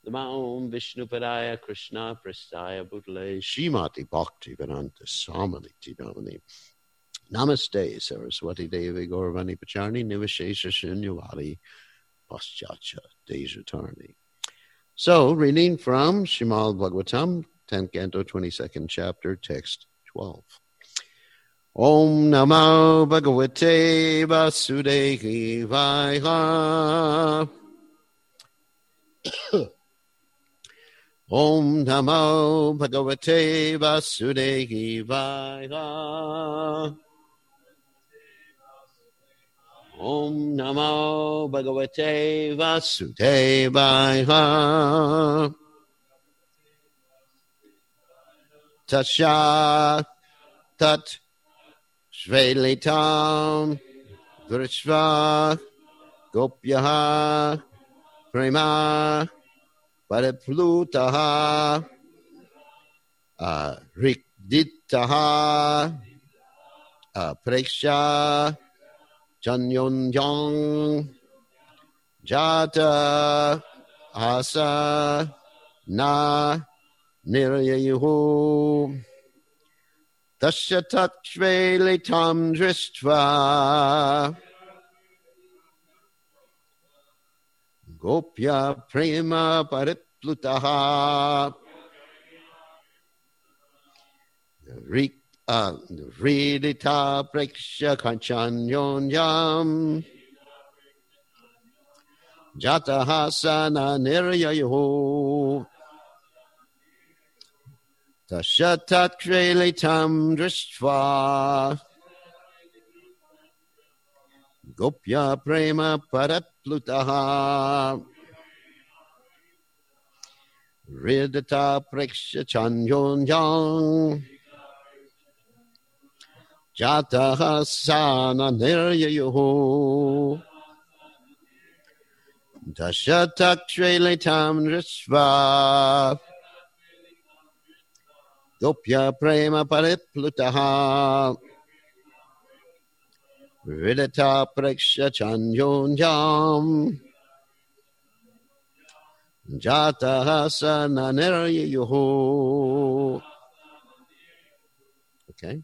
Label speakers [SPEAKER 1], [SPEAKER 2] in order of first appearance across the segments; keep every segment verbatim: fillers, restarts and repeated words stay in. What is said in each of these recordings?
[SPEAKER 1] Namo Vishnupadaya Krishna Prastaya Bhutale Shrimati Bhakti Vedanta Samaniti Damani Namaste Saraswati Devi Gauravani Pacharni Nivashesha Shunyavadi Paschacha Dejatarni. So, reading from Srimad Bhagavatam, tenth Canto, twenty-second chapter, text twelve. Om Namo Bhagavate Vasudevaya. Om Namo Bhagavate Vasudevaya. Om Namo Bhagavate Vasudevaya. Tasha Tat Shvelitam Drishva Gopyaha Prema Pariplutaha uh, Rikditaha uh, Preksha Chanyon Yong Jata Asa Na Nirayuhu Tashatat Shvelitam Dristva Gopya Prema Pariplutaha Rik uh, Ridita Preksha Kanchanyonyam Jatahasana Niryayu Tashatat Shvelitam Dristva Gopya Prema Pariplutaha Ridita Preksha Chanyonyam Jatahasana Niryayu Tashatat Shvelitam Dristva Gopya Prema Pariplutaha Ridita Preksha Chanyonyam Jatahasana Niryayu. Okay.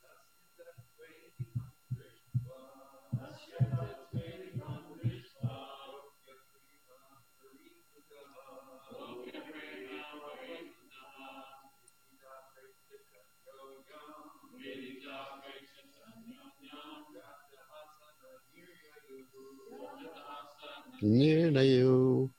[SPEAKER 1] Nirnayu.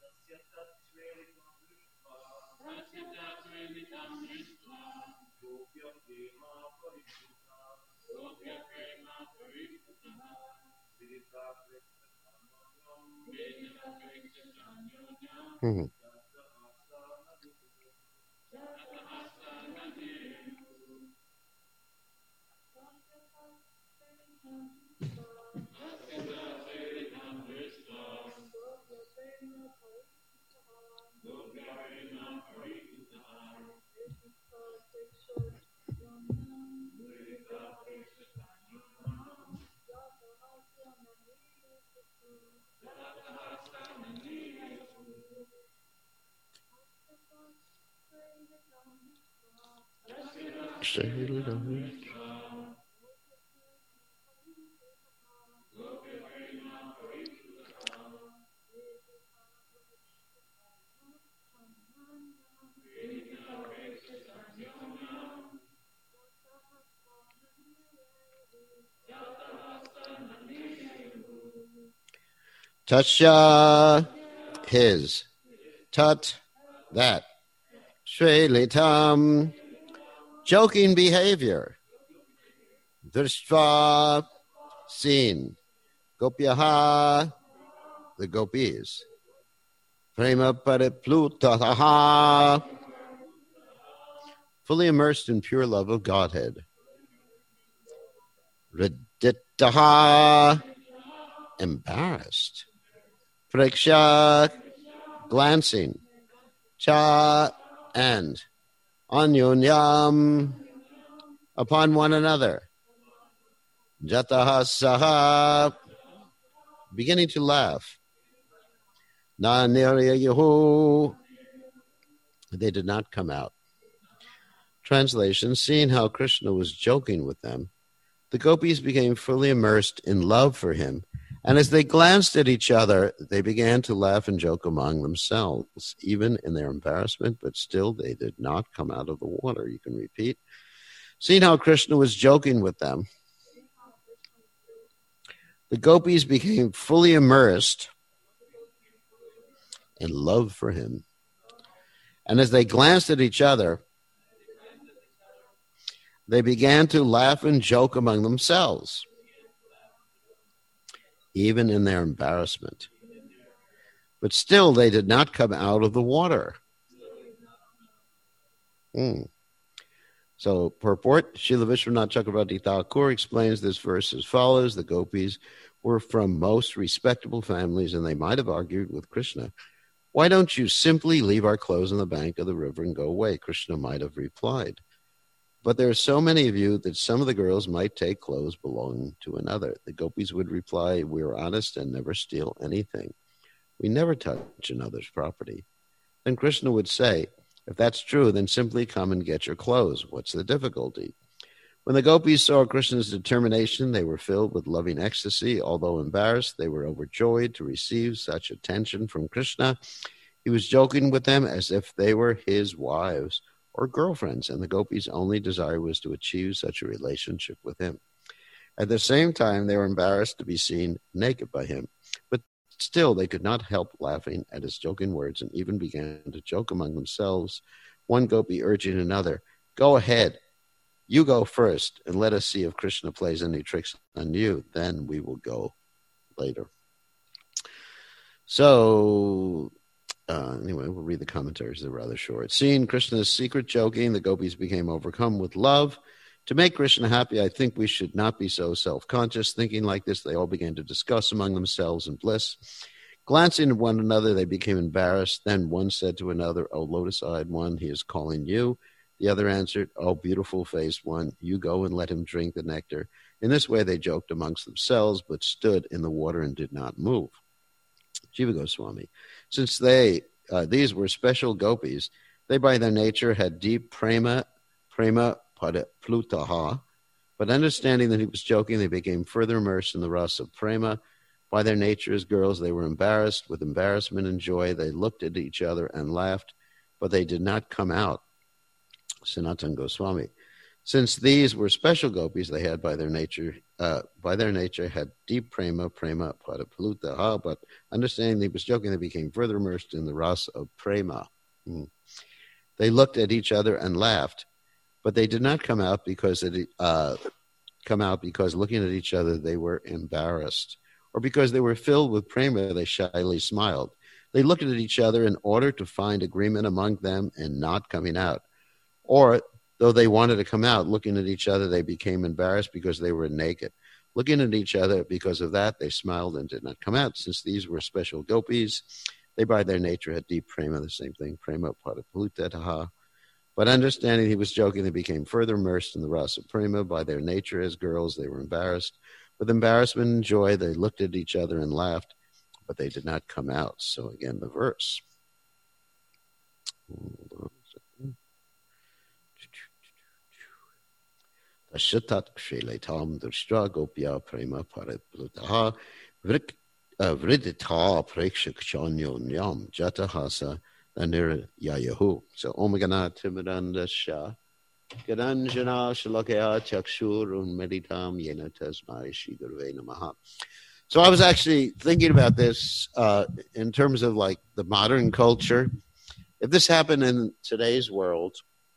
[SPEAKER 1] Mm-hmm. Tasha, his, tat, that, Shvelitam, joking behavior, Drishva, seen, Gopyaha, the gopis, Prema Pariplutaha, fully immersed in pure love of Godhead, Riditaha, embarrassed, Preksha, glancing, Cha, and Anyonyam, upon one another, Jatahasaha, beginning to laugh, Na Niryayu, They did not come out. Translation, seeing how Krishna was joking with them, the gopis became fully immersed in love for him, and as they glanced at each other, they began to laugh and joke among themselves, even in their embarrassment, but still they did not come out of the water. You can repeat. Seeing how Krishna was joking with them, the gopis became fully immersed in love for him, and as they glanced at each other, they began to laugh and joke among themselves, even in their embarrassment. But still, they did not come out of the water. Hmm. So, purport, Srila Vishwanath Chakravarti Thakur explains this verse as follows. The gopis were from most respectable families, and they might have argued with Krishna, "Why don't you simply leave our clothes on the bank of the river and go away?" Krishna might have replied, "But there are so many of you that some of the girls might take clothes belonging to another." The gopis would reply, "We are honest and never steal anything. We never touch another's property." Then Krishna would say, "If that's true, then simply come and get your clothes. What's the difficulty?" When the gopis saw Krishna's determination, they were filled with loving ecstasy. Although embarrassed, they were overjoyed to receive such attention from Krishna. He was joking with them as if they were his wives or girlfriends, and the gopis' only desire was to achieve such a relationship with him. At the same time, they were embarrassed to be seen naked by him, but still they could not help laughing at his joking words and even began to joke among themselves, one gopi urging another, "Go ahead, you go first, and let us see if Krishna plays any tricks on you. Then we will go later." So Uh, anyway, we'll read the commentaries. They're rather short. Seeing Krishna's secret joking, the gopis became overcome with love. To make Krishna happy, I think we should not be so self-conscious. Thinking like this, they all began to discuss among themselves in bliss. Glancing at one another, they became embarrassed. Then one said to another, "O lotus-eyed one, he is calling you." The other answered, "O beautiful-faced one, you go and let him drink the nectar." In this way, they joked amongst themselves, but stood in the water and did not move. Jiva Goswami. Since they, uh, these were special gopis, they by their nature had deep prema, prema padaplutaha, but understanding that he was joking, they became further immersed in the rasa of prema. By their nature as girls, they were embarrassed. With embarrassment and joy, they looked at each other and laughed, but they did not come out. Sanatana Goswami. Since these were special gopis, they had by their nature, uh, by their nature, had deep prema, prema padaplutaha, but understanding he was joking, they became further immersed in the rasa of prema. Mm. They looked at each other and laughed, but they did not come out because it, uh, come out because looking at each other they were embarrassed, or because they were filled with prema, they shyly smiled. They looked at each other in order to find agreement among them and not coming out, or though they wanted to come out, looking at each other, they became embarrassed because they were naked. Looking at each other, because of that, they smiled and did not come out. Since these were special gopis, they by their nature had deep prema, the same thing, prema padaplutaha. But understanding he was joking, they became further immersed in the rasa prema. By their nature as girls, they were embarrassed. With embarrassment and joy, they looked at each other and laughed, but they did not come out. So again, the verse. Tashatat kshelaitam drishtra gopya prema padaplutaha vridita prekshakshonyo nyam jatahasa Yayahu. So Omagana Timidanda Shah Gadanjana Shalakaya Chakshurun Meditam Yena Tasmai Shri Gurve Namaha. So I was actually thinking about this uh, in terms of like the modern culture. If this happened in today's world,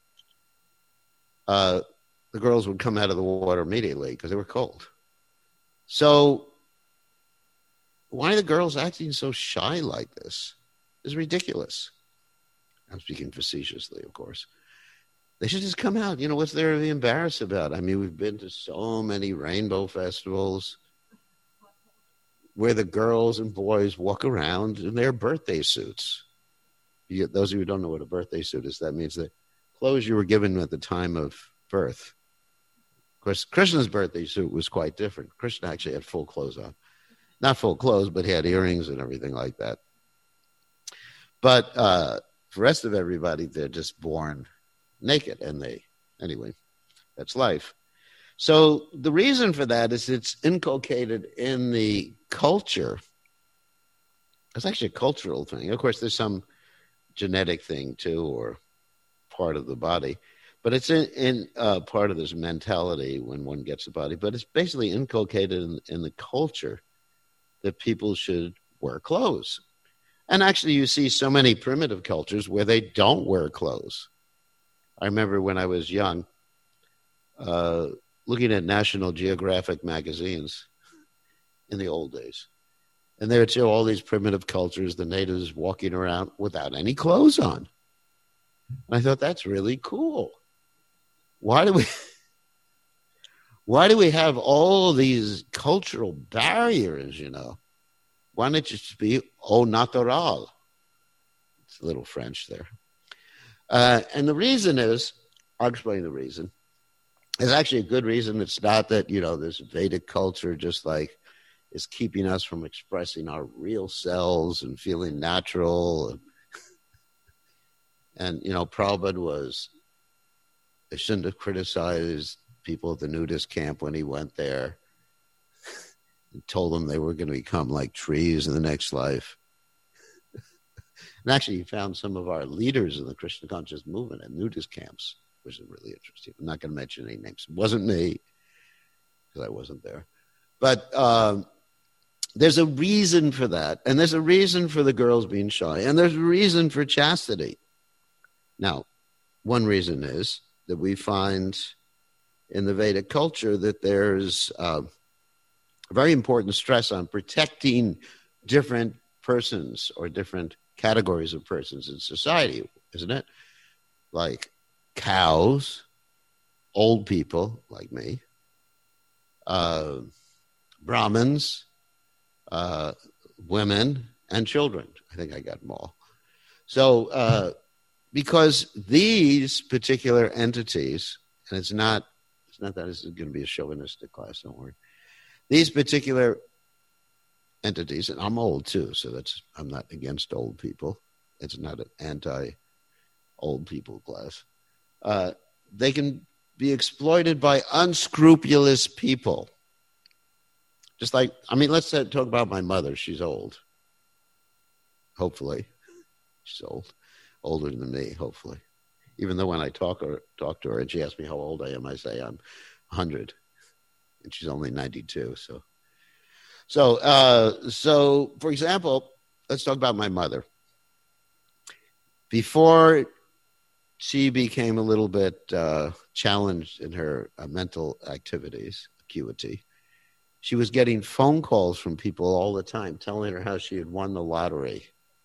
[SPEAKER 1] uh, the girls would come out of the water immediately because they were cold. So why are the girls acting so shy like this? It's ridiculous. I'm speaking facetiously, of course. They should just come out. You know, what's there to be embarrassed about? I mean, we've been to so many rainbow festivals where the girls and boys walk around in their birthday suits. You, those of you who don't know what a birthday suit is, that means the clothes you were given at the time of birth. Of course, Krishna's birthday suit was quite different. Krishna actually had full clothes on. Not full clothes, but he had earrings and everything like that. But uh, the rest of everybody, they're just born naked. And they, anyway, that's life. So the reason for that is it's inculcated in the culture. It's actually a cultural thing. Of course, there's some genetic thing too, or part of the body, but it's in, in uh, part of this mentality when one gets the body. But it's basically inculcated in, in the culture that people should wear clothes. And actually, you see so many primitive cultures where they don't wear clothes. I remember when I was young, uh, looking at National Geographic magazines in the old days. And they would show all these primitive cultures, the natives walking around without any clothes on. And I thought, that's really cool. Why do we, why do we have all these cultural barriers, you know? Why don't it just be au natural? It's a little French there. Uh, and the reason is, I'll explain the reason. It's actually a good reason. It's not that, you know, this Vedic culture just like is keeping us from expressing our real selves and feeling natural. And, and you know, Prabhupada was, they shouldn't have criticized people at the nudist camp when he went there and told them they were going to become like trees in the next life. And actually, he found some of our leaders in the Krishna conscious movement at nudist camps, which is really interesting. I'm not going to mention any names. It wasn't me, because I wasn't there. But um, there's a reason for that. And there's a reason for the girls being shy. And there's a reason for chastity. Now, one reason is that we find in the Vedic culture that there's uh, a very important stress on protecting different persons or different categories of persons in society, isn't it? Like cows, old people like me, uh, Brahmins, uh, women, and children. I think I got them all. So, uh, because these particular entities, and it's not, it's not that this is going to be a chauvinistic class, don't worry. These particular entities, and I'm old too, so that's, I'm not against old people. It's not an anti-old people class. Uh, they can be exploited by unscrupulous people. Just like, I mean, let's talk about my mother. She's old. Hopefully. She's old. Older than me, hopefully. Even though when I talk or talk to her and she asks me how old I am, I say I'm one hundred. And she's only ninety-two, so. So, uh, so for example, let's talk about my mother. Before she became a little bit uh, challenged in her uh, mental activities, acuity, she was getting phone calls from people all the time telling her how she had won the lottery.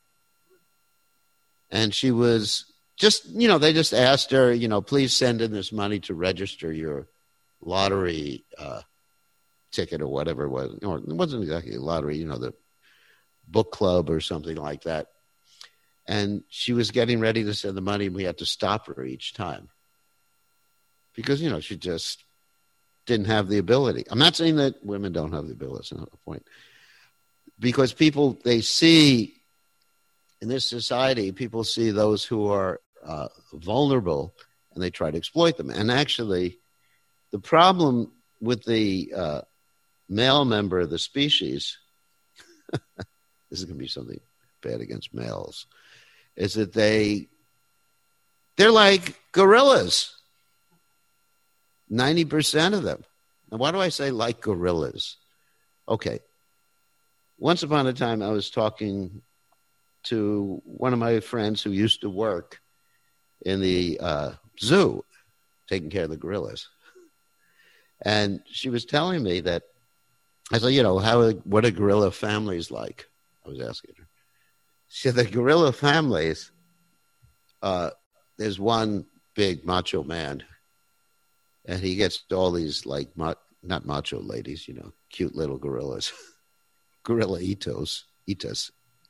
[SPEAKER 1] And she was just, you know, they just asked her, you know, please send in this money to register your lottery uh, ticket or whatever it was. Or it wasn't exactly a lottery, you know, the book club or something like that. And she was getting ready to send the money, and we had to stop her each time. Because, you know, she just didn't have the ability. I'm not saying that women don't have the ability. That's not the point. Because people, they see, in this society, people see those who are uh, vulnerable, and they try to exploit them. And actually, the problem with the uh, male member of the species, this is going to be something bad against males, is that they, they're like gorillas. ninety percent of them. Now, why do I say like gorillas? Okay. Once upon a time, I was talking to one of my friends who used to work in the uh, zoo, taking care of the gorillas. And she was telling me that, I said, you know, how, what are gorilla families like? I was asking her. She said, the gorilla families, uh, there's one big macho man, and he gets all these, like, ma- not macho ladies, you know, cute little gorillas, gorilla itos, itas.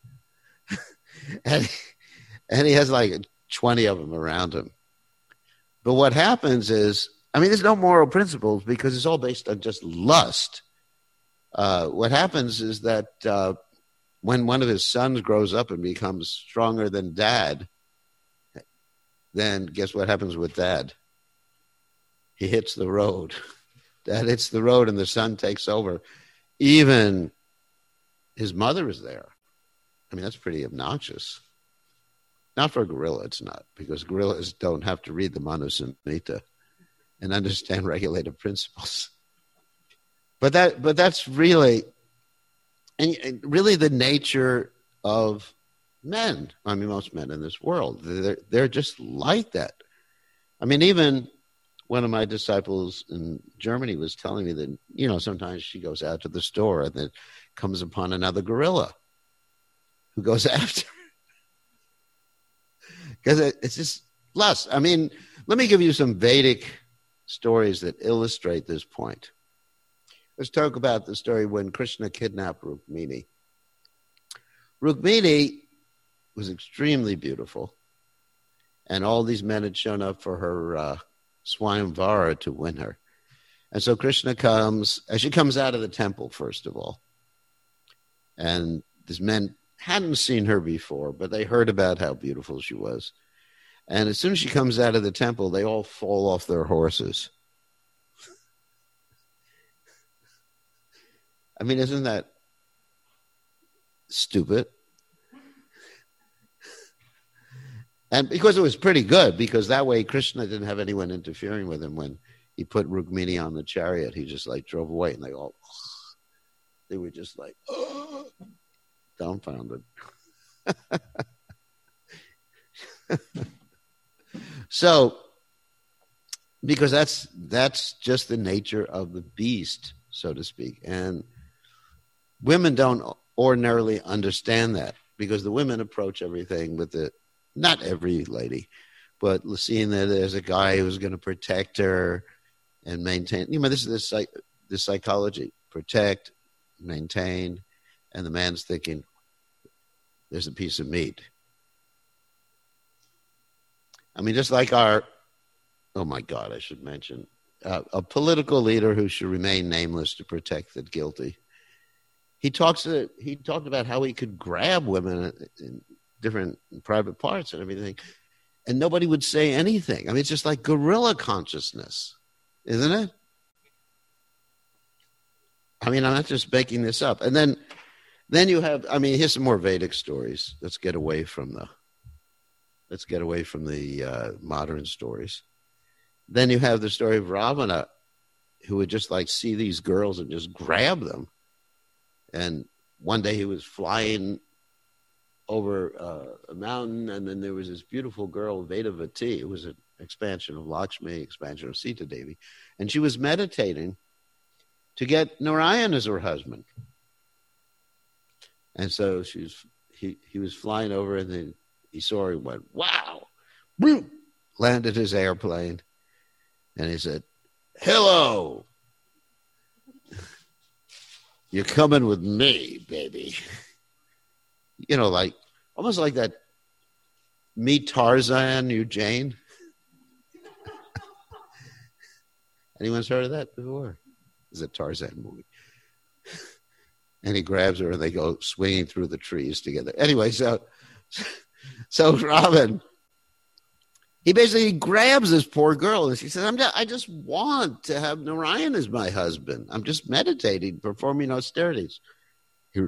[SPEAKER 1] and, and he has like twenty of them around him. But what happens is, I mean, there's no moral principles because it's all based on just lust. Uh, what happens is that uh, when one of his sons grows up and becomes stronger than dad, then guess what happens with Dad? He hits the road. Dad hits the road and the son takes over. Even his mother is there. I mean, that's pretty obnoxious. Not for a gorilla, it's not, because gorillas don't have to read the Manu Samhita and understand regulative principles. But that, but that's really, and, and really the nature of men. I mean, most men in this world, they're, they're just like that. I mean, even one of my disciples in Germany was telling me that, you know, sometimes she goes out to the store and then comes upon another gorilla who goes after her. Because it, it's just lust. I mean, let me give you some Vedic stories that illustrate this point. Let's talk about the story when Krishna kidnapped Rukmini. Rukmini was extremely beautiful, and all these men had shown up for her uh, Swayamvara to win her. And so Krishna comes, and she comes out of the temple, first of all. And these men hadn't seen her before, but they heard about how beautiful she was. And as soon as she comes out of the temple, they all fall off their horses. I mean, isn't that stupid? And because it was pretty good, because that way Krishna didn't have anyone interfering with him when he put Rukmini on the chariot. He just like drove away, and they all, they were just like, oh, dumbfounded. So, because that's that's just the nature of the beast, so to speak. And women don't ordinarily understand that, because the women approach everything with the, not every lady, but seeing that there's a guy who's going to protect her and maintain. You know, this is the psych, the psychology: protect, maintain, and the man's thinking, "There's a piece of meat." I mean, just like our, oh my God, I should mention, uh, a political leader who should remain nameless to protect the guilty. He talks. Uh, he talked about how he could grab women in different private parts and everything, and nobody would say anything. I mean, it's just like gorilla consciousness, isn't it? I mean, I'm not just making this up. And then, then you have. I mean, here's some more Vedic stories. Let's get away from the. Let's get away from the uh, modern stories. Then you have the story of Ravana, who would just like see these girls and just grab them. And one day he was flying over uh, a mountain, and then there was this beautiful girl, Vedavati. It was an expansion of Lakshmi, expansion of Sita Devi. And she was meditating to get Narayan as her husband. And so she was, he, he was flying over, and then he saw her and went, wow, boom, landed his airplane. And he said, hello, you're coming with me, baby. You know, like, almost like that Meet Tarzan, you Jane. Anyone's heard of that before? It's a Tarzan movie. And he grabs her and they go swinging through the trees together. Anyway, so... So Robin, he basically grabs this poor girl and she says, I'm just, I just want to have Narayan as my husband. I'm just meditating, performing austerities. He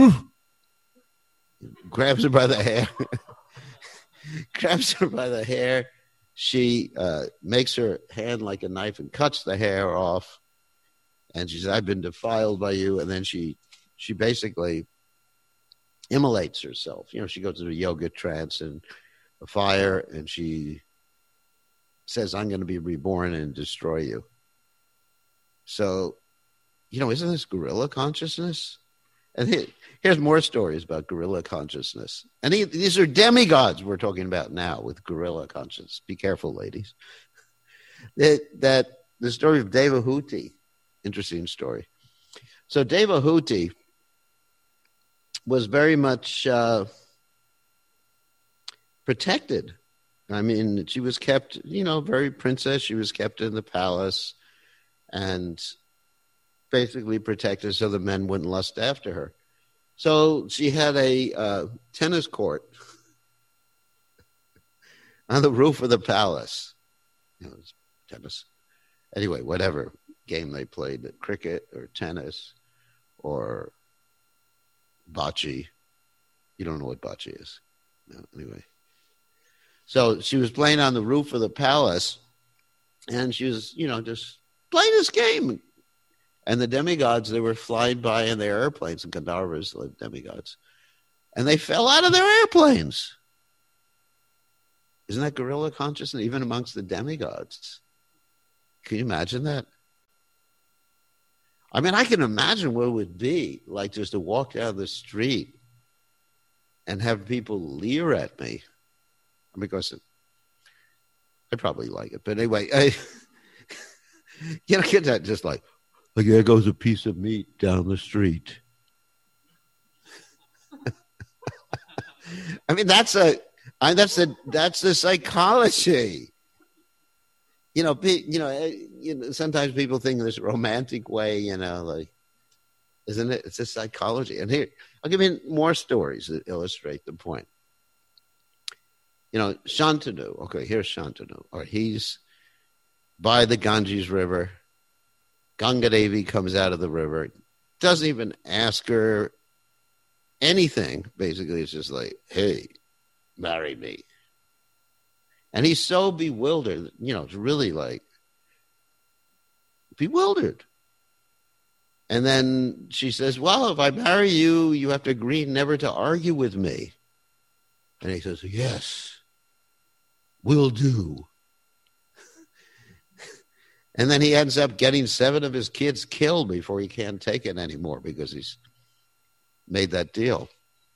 [SPEAKER 1] grabs her by the hair, grabs her by the hair. She uh, makes her hand like a knife and cuts the hair off. And she says, I've been defiled by you. And then she, she basically immolates herself. You know, she goes to a yoga trance and a fire, and she says, I'm going to be reborn and destroy you. So, you know, isn't this gorilla consciousness? And here, here's more stories about gorilla consciousness. And he, these are demigods we're talking about now with gorilla consciousness. Be careful, ladies. That, that the story of Devahuti, interesting story. So Devahuti was very much uh, protected. I mean, she was kept, you know, very princess. She was kept in the palace and basically protected so the men wouldn't lust after her. So she had a uh, tennis court on the roof of the palace. You know, tennis. Anyway, whatever game they played, cricket or tennis or bocce. You don't know what bocce is. No, anyway. So she was playing on the roof of the palace, and she was, you know, just playing this game. And the demigods, they were flying by in their airplanes, and Gandharvas, like demigods, and they fell out of their airplanes. Isn't that gorilla consciousness, even amongst the demigods? Can you imagine that? I mean, I can imagine what it would be like just to walk down the street and have people leer at me. Because it, I probably like it. But anyway, I, you know, get that just like, like there goes a piece of meat down the street. I mean, that's a, I, that's a, that's the psychology. You know, be, you know, you know, sometimes people think in this romantic way, you know, like, isn't it? It's a psychology. And here, I'll give you more stories that illustrate the point. You know, Shantanu. Okay, here's Shantanu. Or he's by the Ganges River. Ganga Devi comes out of the river. Doesn't even ask her anything. Basically, it's just like, hey, marry me. And he's so bewildered, you know, it's really like bewildered. And then she says, well, if I marry you, you have to agree never to argue with me. And he says, yes, will do. And then he ends up getting seven of his kids killed before he can't take it anymore because he's made that deal.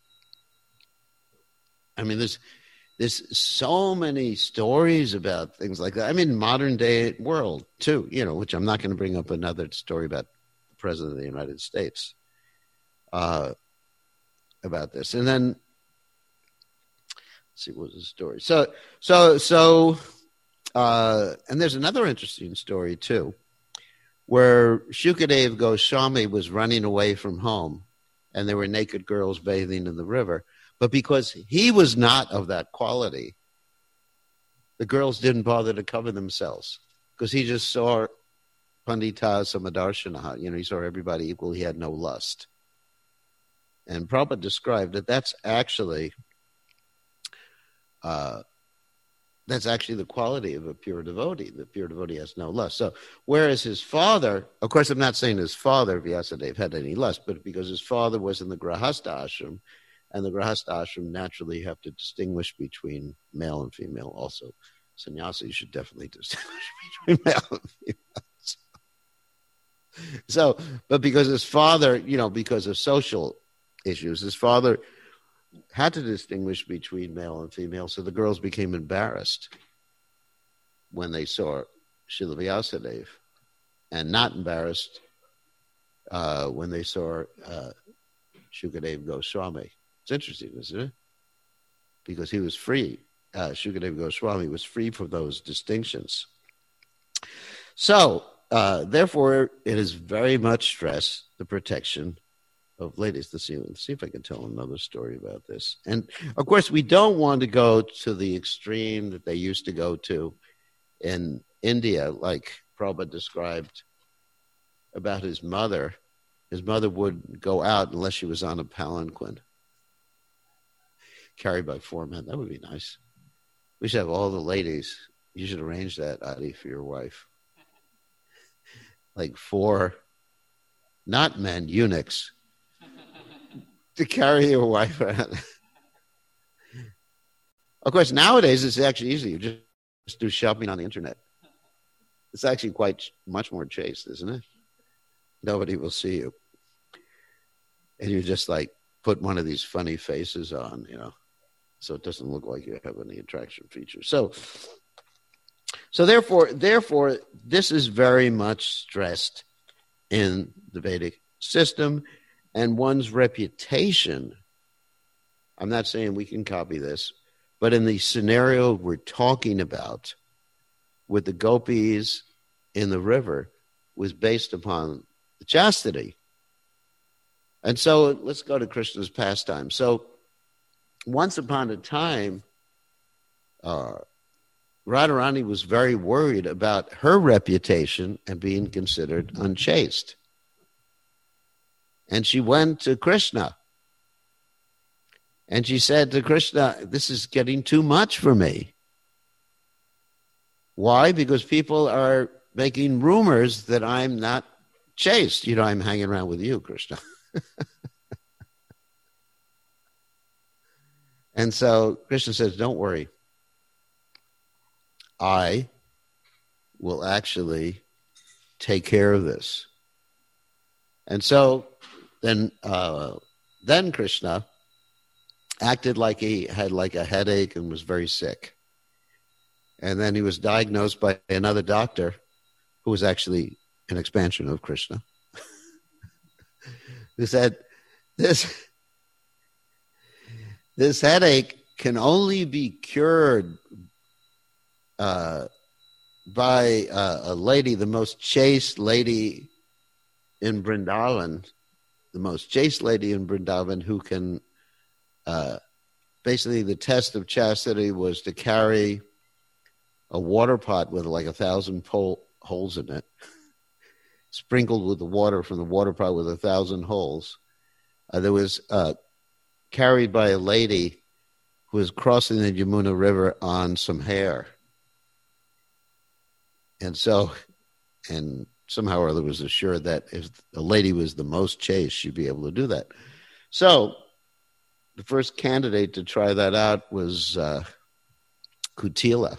[SPEAKER 1] I mean, there's, there's so many stories about things like that. I mean, modern day world too, you know, which I'm not going to bring up another story about the President of the United States uh, about this. And then, let's see, what was the story? So, so, so, uh, and there's another interesting story too, where Shukadev Goswami was running away from home and there were naked girls bathing in the river. But because he was not of that quality, the girls didn't bother to cover themselves because he just saw Pandita Samadarshana. You know, he saw everybody equal. He had no lust. And Prabhupada described that that's actually, uh, that's actually the quality of a pure devotee. The pure devotee has no lust. So whereas his father, of course, I'm not saying his father, Vyasadeva, had any lust, but because his father was in the Grahastha ashram, and the Grahastha ashram naturally have to distinguish between male and female also. Sannyasi should definitely distinguish between male and female. So, but because his father, you know, because of social issues, his father had to distinguish between male and female, so the girls became embarrassed when they saw Srila Vyasadeva, and not embarrassed uh, when they saw uh, Shukadev Goswami. It's interesting, isn't it? Because he was free. Uh, Shukadev Goswami was free from those distinctions. So, uh, therefore, it is very much stressed the protection of ladies. Let's see, let's see if I can tell another story about this. And, of course, we don't want to go to the extreme that they used to go to in India, like Prabhupada described about his mother. His mother wouldn't go out unless she was on a palanquin, carried by four men. That would be nice. We should have all the ladies. You should arrange that, Adi, for your wife. Like four, not men, eunuchs, to carry your wife around. Of course, nowadays it's actually easy. You just, just do shopping on the internet. It's actually quite much more chaste, isn't it? Nobody will see you. And you just like put one of these funny faces on, you know, so it doesn't look like you have any attraction features. So, so therefore, therefore, this is very much stressed in the Vedic system, and one's reputation. I'm not saying we can copy this, but in the scenario we're talking about with the gopis in the river was based upon the chastity. And so let's go to Krishna's pastime. So once upon a time, uh, Radharani was very worried about her reputation and being considered unchaste. And she went to Krishna. And she said to Krishna, this is getting too much for me. Why? Because people are making rumors that I'm not chaste. You know, I'm hanging around with you, Krishna. And so Krishna says, don't worry. I will actually take care of this. And so then, uh, then Krishna acted like he had like a headache and was very sick. And then he was diagnosed by another doctor who was actually an expansion of Krishna, who said, this, this headache can only be cured uh, by uh, a lady, the most chaste lady in Vrindavan, the most chaste lady in Vrindavan who can, uh, basically the test of chastity was to carry a water pot with like a thousand pole, holes in it, sprinkled with the water from the water pot with a thousand holes. Uh, there was uh, carried by a lady who was crossing the Yamuna River on some hair. And so, and somehow or other was assured that if a lady was the most chaste, she'd be able to do that. So the first candidate to try that out was uh, Kutila.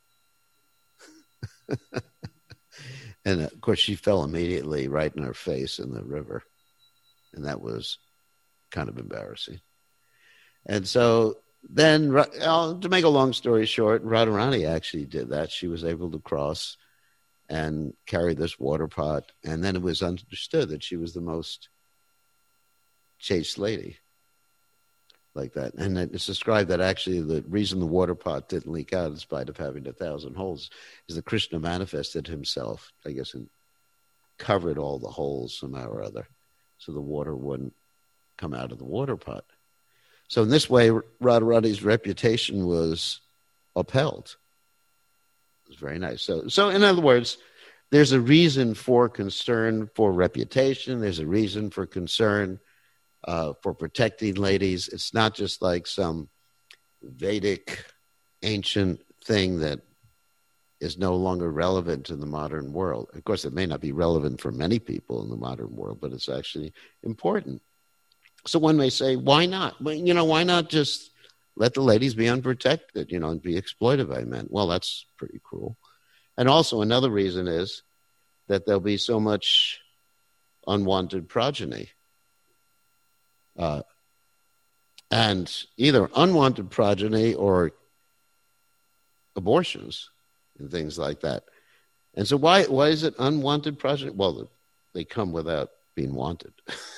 [SPEAKER 1] And of course, she fell immediately right in her face in the river. And that was kind of embarrassing. And so then, to make a long story short, Radharani actually did that. She was able to cross and carry this water pot. And then it was understood that she was the most chaste lady like that. And it's described that actually the reason the water pot didn't leak out in spite of having a thousand holes is that Krishna manifested himself, I guess, and covered all the holes somehow or other so the water wouldn't come out of the water pot. So in this way, Radharani's reputation was upheld. It was very nice. So, so in other words, there's a reason for concern for reputation. There's a reason for concern uh, for protecting ladies. It's not just like some Vedic ancient thing that is no longer relevant in the modern world. Of course, it may not be relevant for many people in the modern world, but it's actually important. So one may say, why not? Well, you know, why not just let the ladies be unprotected, you know, and be exploited by men? Well, that's pretty cruel. And also another reason is that there'll be so much unwanted progeny. Uh, and either unwanted progeny or abortions and things like that. And so why why is it unwanted progeny? Well, they come without being wanted.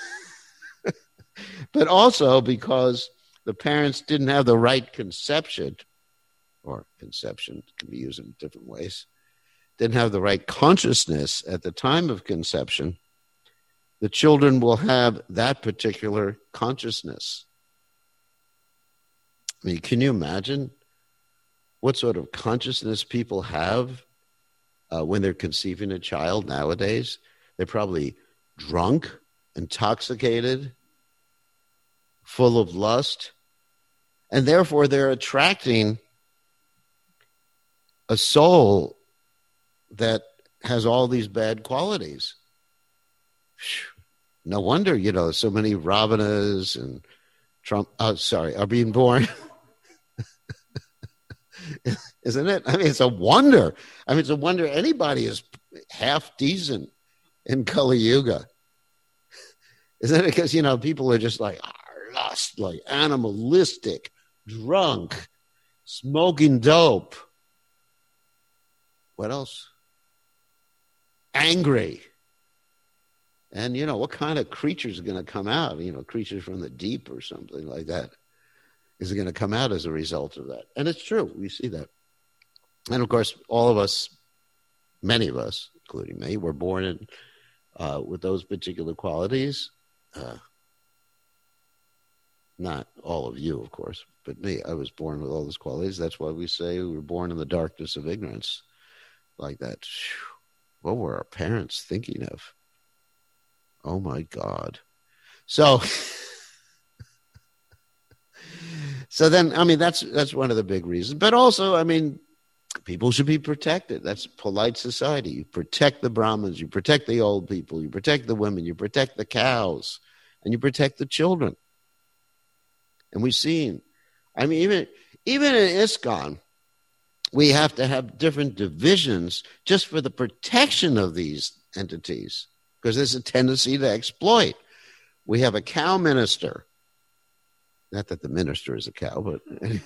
[SPEAKER 1] But also because the parents didn't have the right conception, or conception can be used in different ways, didn't have the right consciousness at the time of conception, the children will have that particular consciousness. I mean, can you imagine what sort of consciousness people have uh, when they're conceiving a child nowadays? They're probably drunk, intoxicated, full of lust, and therefore they're attracting a soul that has all these bad qualities. No wonder, you know, so many Ravanas and Trump, oh, sorry, are being born. Isn't it? I mean, it's a wonder. I mean, it's a wonder anybody is half decent in Kali Yuga. Isn't it? Because, you know, people are just like, lust, like animalistic, drunk, smoking dope. What else? Angry. And, you know, what kind of creatures are going to come out? You know, creatures from the deep or something like that. Is going to come out as a result of that. And it's true. We see that. And, of course, all of us, many of us, including me, were born in, uh, with those particular qualities. Uh, not all of you, of course. But me, I was born with all those qualities. That's why we say we were born in the darkness of ignorance, like that. What were our parents thinking of? Oh my God! So, so then, I mean, that's that's one of the big reasons. But also, I mean, people should be protected. That's polite society. You protect the Brahmins, you protect the old people, you protect the women, you protect the cows, and you protect the children. And we've seen, I mean, even even in ISKCON, we have to have different divisions just for the protection of these entities, because there's a tendency to exploit. We have a cow minister. Not that the minister is a cow, but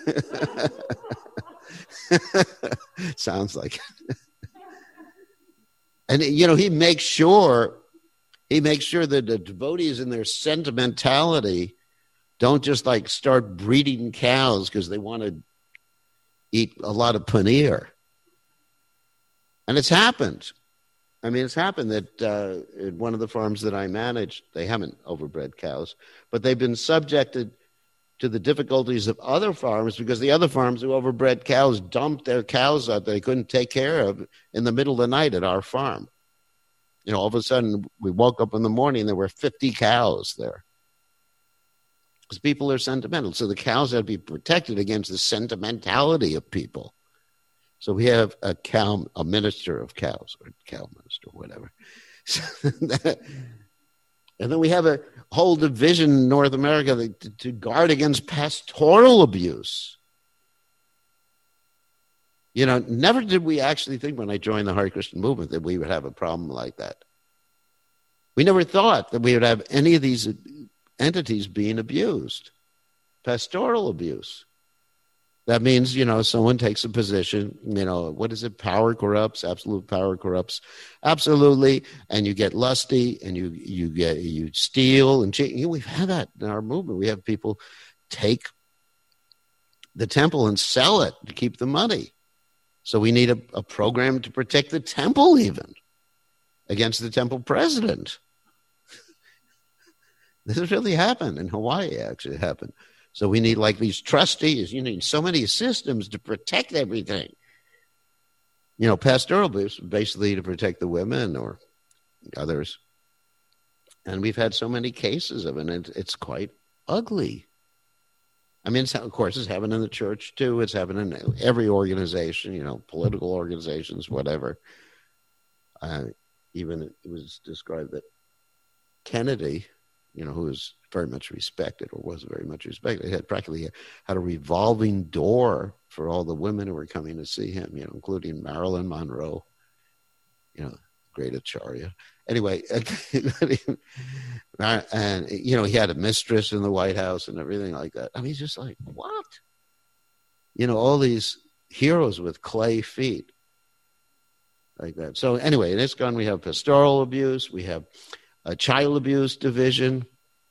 [SPEAKER 1] sounds like it. And, you know, he makes sure, he makes sure that the devotees in their sentimentality don't just like start breeding cows because they want to eat a lot of paneer. And it's happened. I mean, it's happened that uh, at one of the farms that I managed, they haven't overbred cows, but they've been subjected to the difficulties of other farms because the other farms who overbred cows dumped their cows out that they couldn't take care of in the middle of the night at our farm. You know, all of a sudden we woke up in the morning, there were fifty cows there. Because people are sentimental. So the cows have to be protected against the sentimentality of people. So we have a cow, a minister of cows, or cow minister, whatever. And then we have a whole division in North America to, to guard against pastoral abuse. You know, never did we actually think when I joined the Hare Krishna movement that we would have a problem like that. We never thought that we would have any of these entities being abused. Pastoral abuse. That means, you know, someone takes a position, you know, what is it? Power corrupts, absolute power corrupts. Absolutely. And you get lusty and you you get you steal and cheat. You know, we've had that in our movement. We have people take the temple and sell it to keep the money. So we need a, a program to protect the temple even against the temple president. This has really happened in Hawaii, actually happened. So we need like these trustees. You need so many systems to protect everything. You know, pastoral abuse, basically to protect the women or others. And we've had so many cases of it, and it's quite ugly. I mean, it's, of course, it's happening in the church, too. It's happening in every organization, you know, political organizations, whatever. Uh, even it was described that Kennedy, you know, who was very much respected or was very much respected, he had practically had a revolving door for all the women who were coming to see him, you know, including Marilyn Monroe, you know, great Acharya. Anyway, and, you know, he had a mistress in the White House and everything like that. I mean, he's just like, what? You know, all these heroes with clay feet like that. So anyway, in ISKCON, we have pastoral abuse. We have a child abuse division.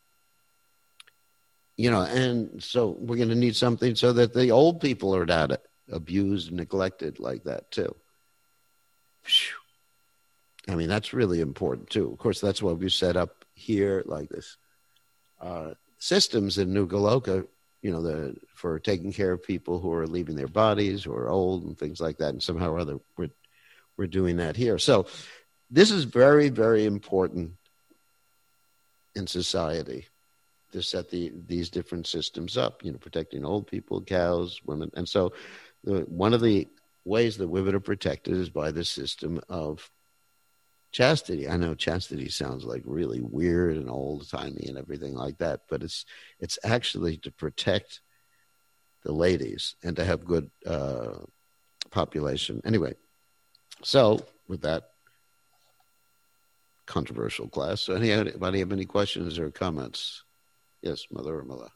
[SPEAKER 1] You know, and so we're going to need something so that the old people are not abused and neglected like that, too. Whew. I mean, that's really important, too. Of course, that's why we set up here like this. Uh, systems in New Goloka, you know, the, for taking care of people who are leaving their bodies, who are old and things like that. And somehow or other, we're, we're doing that here. So this is very, very important in society to set the, these different systems up, you know, protecting old people, cows, women. And so the, one of the ways that women are protected is by the system of chastity. I know chastity sounds like really weird and old-timey and everything like that, but it's it's actually to protect the ladies and to have good uh, population. Anyway, so with that controversial class, so anybody have any questions or comments? Yes, Mother Urmila.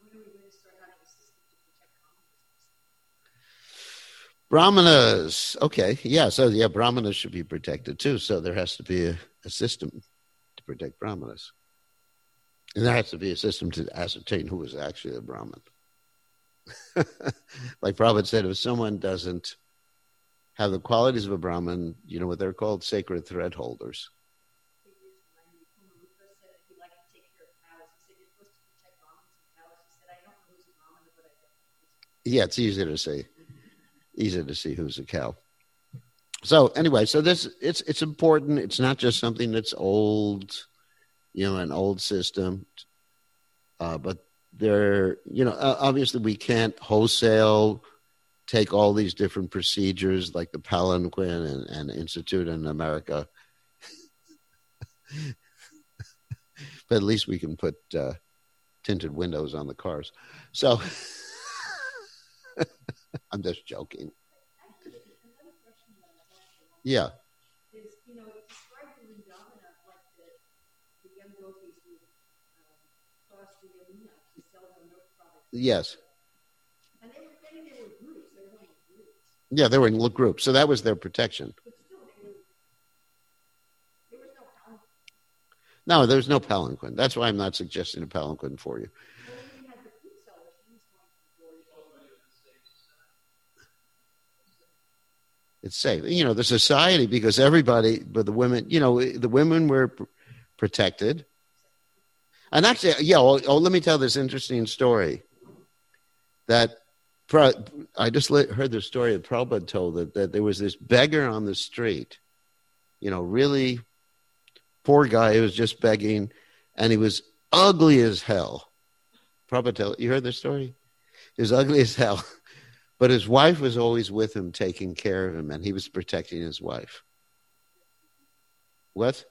[SPEAKER 1] Brahmanas. Okay. Yeah. So, yeah, Brahmanas should be protected too. So there has to be a, a system to protect Brahmanas. And there has to be a system to ascertain who is actually a Brahmin. Like Prabhupada said, if someone doesn't have the qualities of a Brahmin, you know what they're called? Sacred thread holders. Yeah, it's easier to see. Easier to see who's a cow. So anyway, so this it's it's important. It's not just something that's old, you know, an old system, uh, but there, you know, uh, obviously we can't wholesale take all these different procedures like the Palanquin and, and Institute in America, but at least we can put uh, tinted windows on the cars. So I'm just joking. Yeah. Yes. Yeah, they were in little groups. So that was their protection. No, there's no palanquin. That's why I'm not suggesting a palanquin for you. It's safe. You know, the society, because everybody, but the women, you know, the women were pr- protected. And actually, yeah, oh, oh, let me tell this interesting story that I just heard the story that Prabhupada told that, that there was this beggar on the street, you know, really poor guy who was just begging, and he was ugly as hell. Prabhupada told, you heard the story? He was ugly as hell, but his wife was always with him, taking care of him, and he was protecting his wife. What?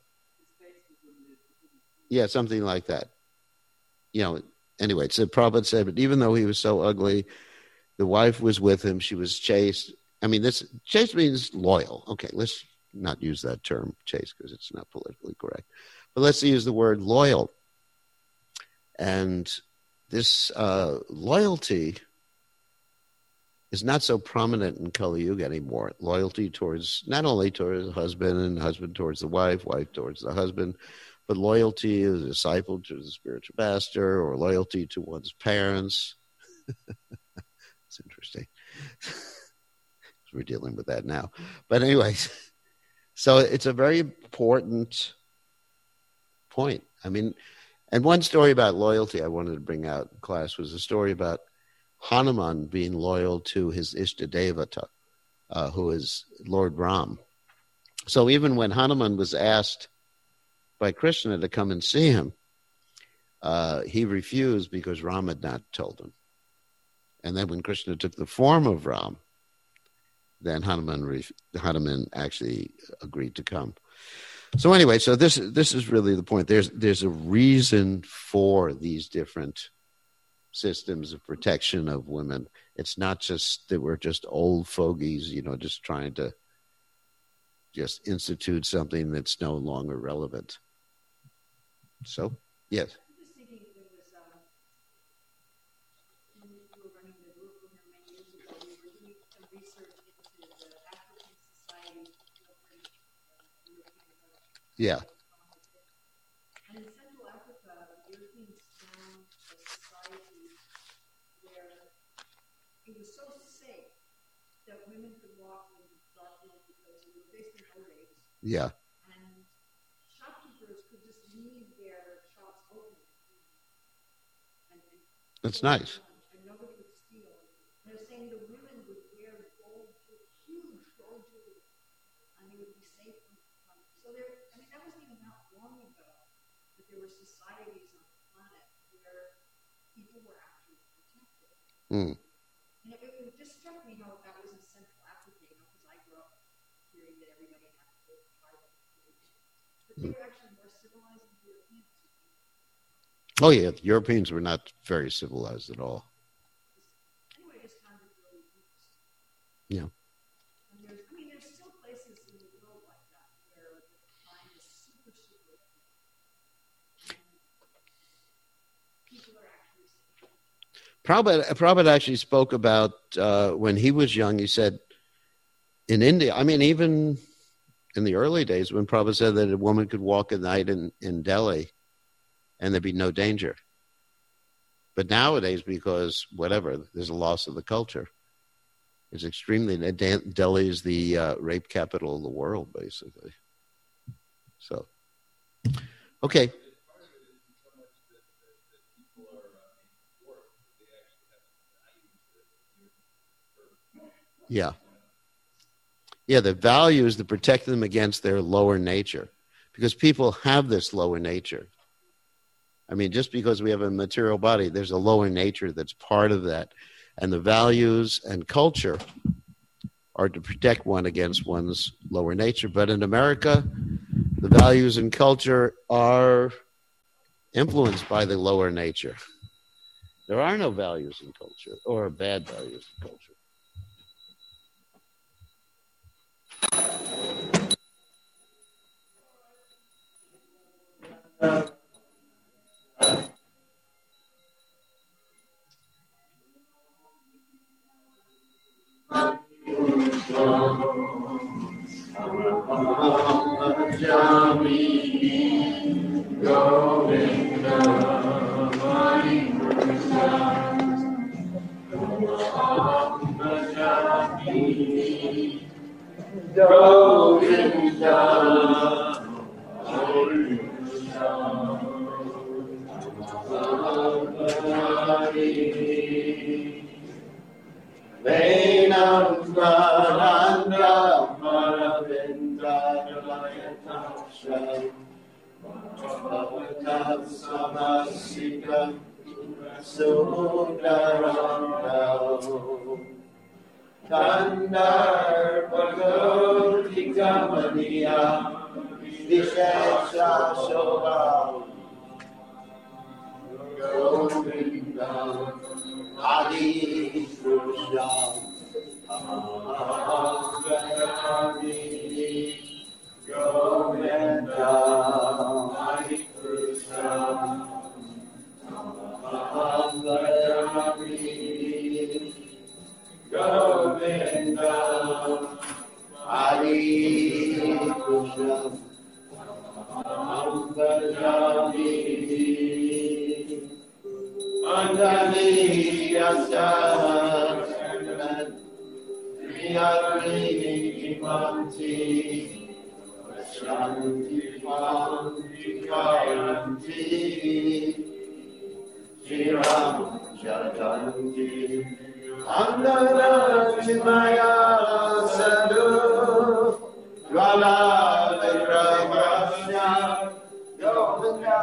[SPEAKER 1] Yeah, something like that. You know, anyway, so Prabhupada said, but even though he was so ugly, the wife was with him. She was chaste. I mean, this chaste means loyal. Okay, let's not use that term chaste because it's not politically correct. But let's use the word loyal. And this uh, loyalty is not so prominent in Kali Yuga anymore. Loyalty towards, not only towards the husband and husband towards the wife, wife towards the husband, but loyalty as a disciple to the spiritual master or loyalty to one's parents. It's interesting. We're dealing with that now. But anyways, so it's a very important point. I mean, and one story about loyalty I wanted to bring out in class was a story about Hanuman being loyal to his Ishtadevata, uh, who is Lord Ram. So even when Hanuman was asked by Krishna to come and see him, uh, he refused because Ram had not told him. And then when Krishna took the form of Ram, then Hanuman, re- Hanuman actually agreed to come. So anyway, so this this is really the point. There's there's a reason for these different systems of protection of women. It's not just that we're just old fogies, you know, just trying to just institute something that's no longer relevant. So, yes. Yeah. Yeah. That's nice. Mm. Mm. Oh yeah, the Europeans were not very civilized at all. Yeah. Prabhupada, Prabhupada actually spoke about uh, when he was young. He said in India, I mean, even in the early days when Prabhupada said that a woman could walk at night in, in Delhi and there'd be no danger. But nowadays, because whatever, there's a loss of the culture. It's extremely, Delhi is the uh, rape capital of the world, basically. So, okay. Yeah. Yeah, the values that protect them against their lower nature, because people have this lower nature. I mean, just because we have a material body, there's a lower nature that's part of that. And the values and culture are to protect one against one's lower nature. But in America, the values and culture are influenced by the lower nature. There are no values in culture, or bad values in culture.
[SPEAKER 2] Tandar Bhagavati Kamaniya Vishesha Shobha Govinda Adi Krishna Ahagami Govinda Adi Krishna Ahagami Govinda Hari Krishna Ahagami Andani Yasa Priyari Imanti Shanti Manti Kayanti Shiram Jatanti Andara Chimaya Sadhu Dwala Vikrabhasya Govinda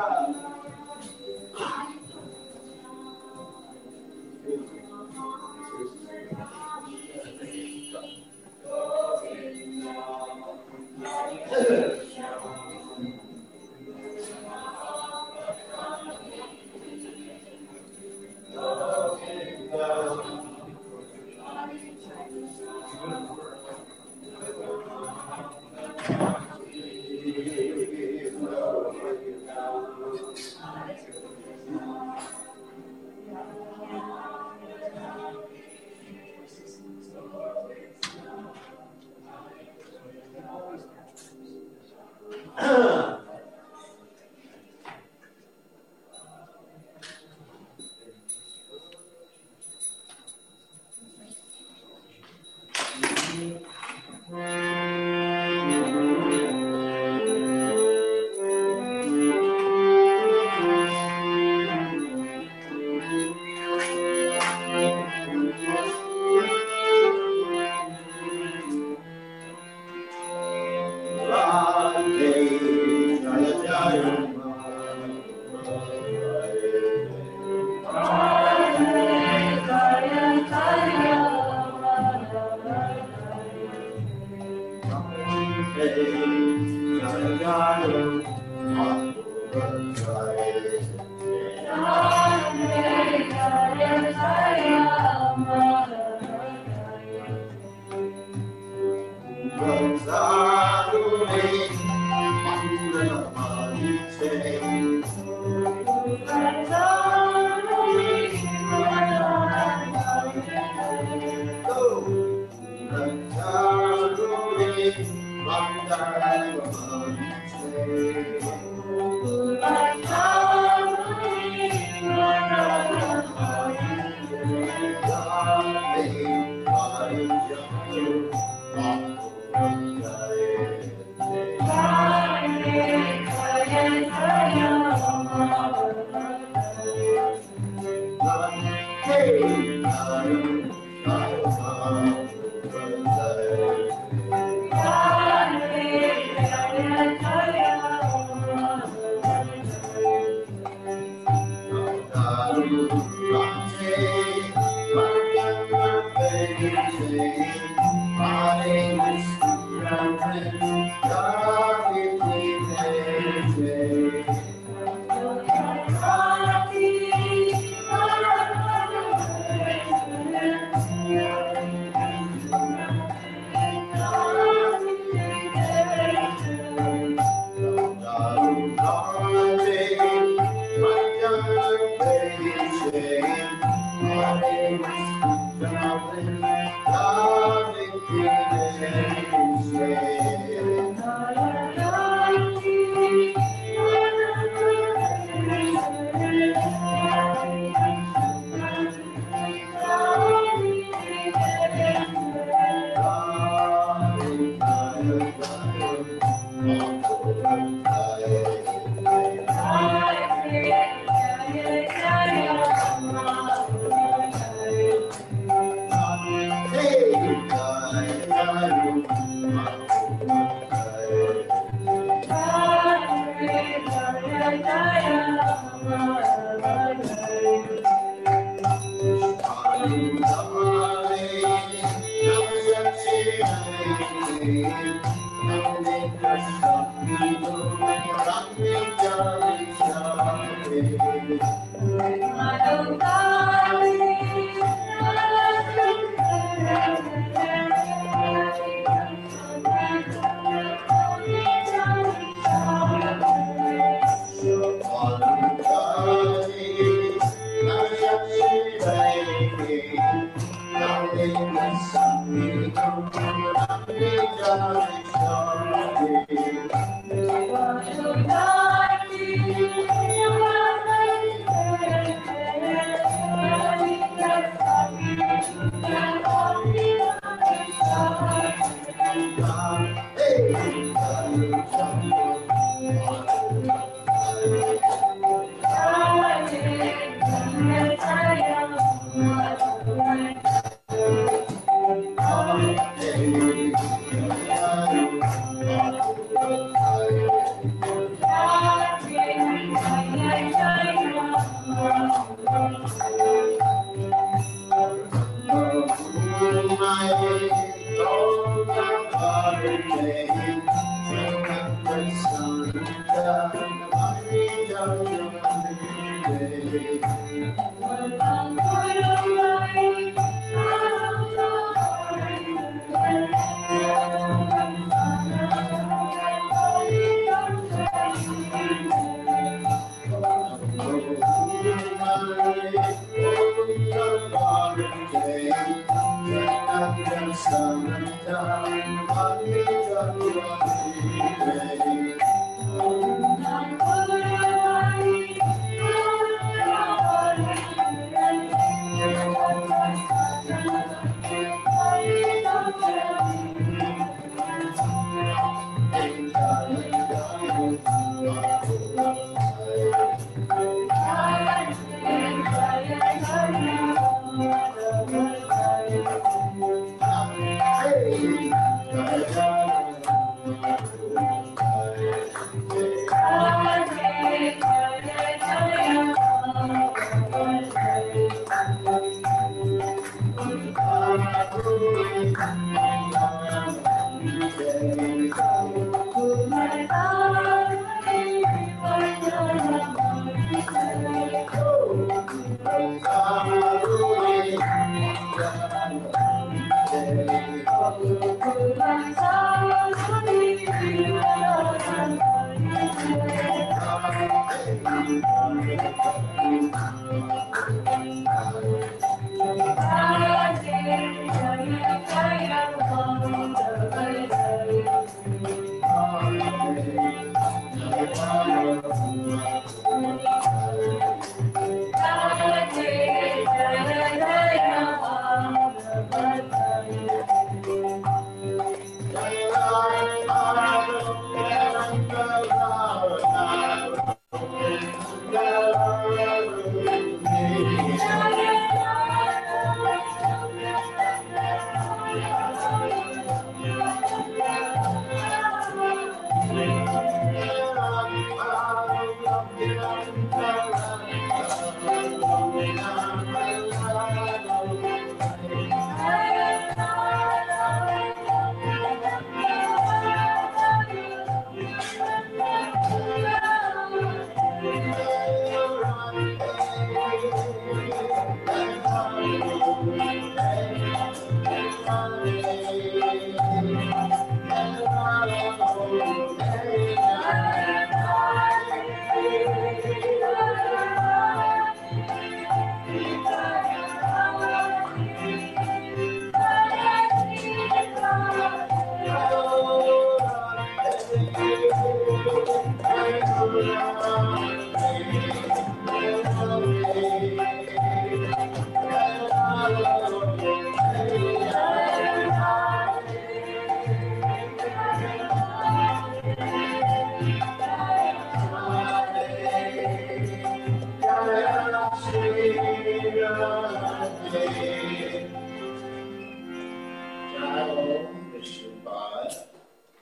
[SPEAKER 3] Bye.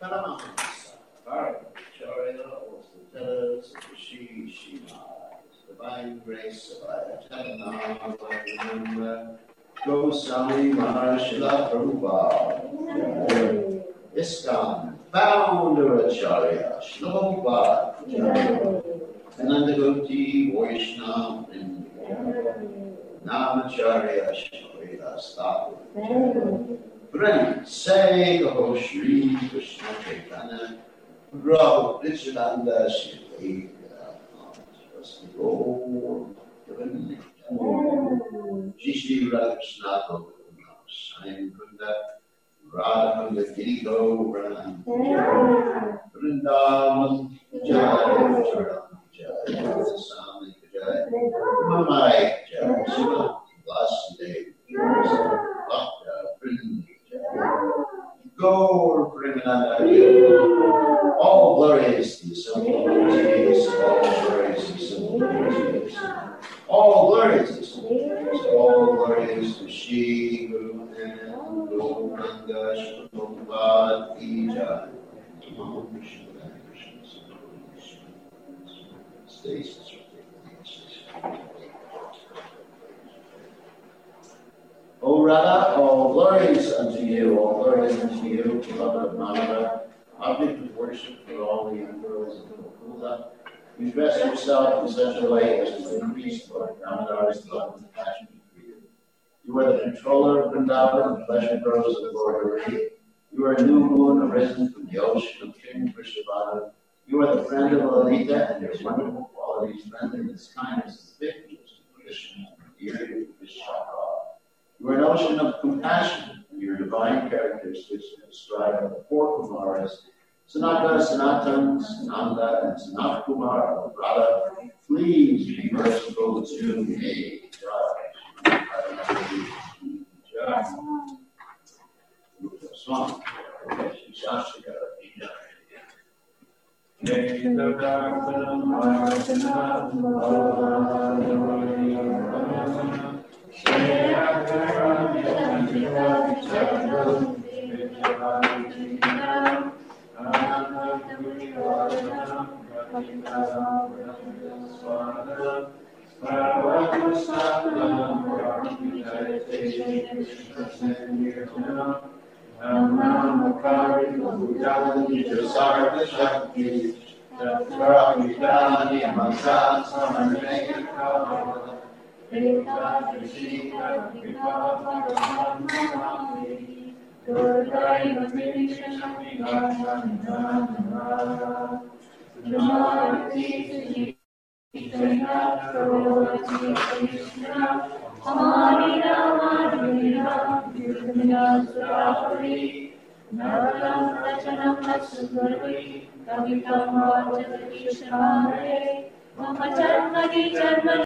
[SPEAKER 2] Paramahamsa, Bharatacharya, was the tellers of the Shri Srimad, divine grace of Ayatollah, remember, Goswami Maharshila Prabhupada, ISKCON, founder Acharya, Shloka, Anandagoti, Vaishnava, Namacharya, Shridas Thakur. Friends, say the whole Shri Krishna Chaitanya, Prabhu Nityananda, Shri Shri Radha Krishna, Shine Kunda, Radha Kunda Giri Govardhan, Vrindavan, Jai, Jai, Sami Jai, Mamai Jai, Shiva, Vasudev, Bhakta, Vrindi. Gaur Premananda, all glories to the simple deities, all glories to the simple deities, all glories to the simple deities, all glories to Shri Guru and Guru Nanga Shri Prabhupada Ki Jai. Om Krishna Krishna Krishna. O Radha, all glories unto you, all glories unto you, beloved of Nanda, object of worship for all the young girls of Gokula. You dress yourself in such a way as to increase Lord Damodar's love and passion for you. You are the controller of Vrindavan, the pleasure groves of Lord Hari. You are a new moon arisen from the ocean of King Vrishabhadra. You are the friend of Lalita, and your wonderful qualities render this kindness as big as Krishna, dear to Vishaka. You are an ocean of compassion, and your divine characteristics are described by the four Kumaras, Sanatana, Sanatan, Sananda, and Sanat Kumar of Radha. Please be merciful to me.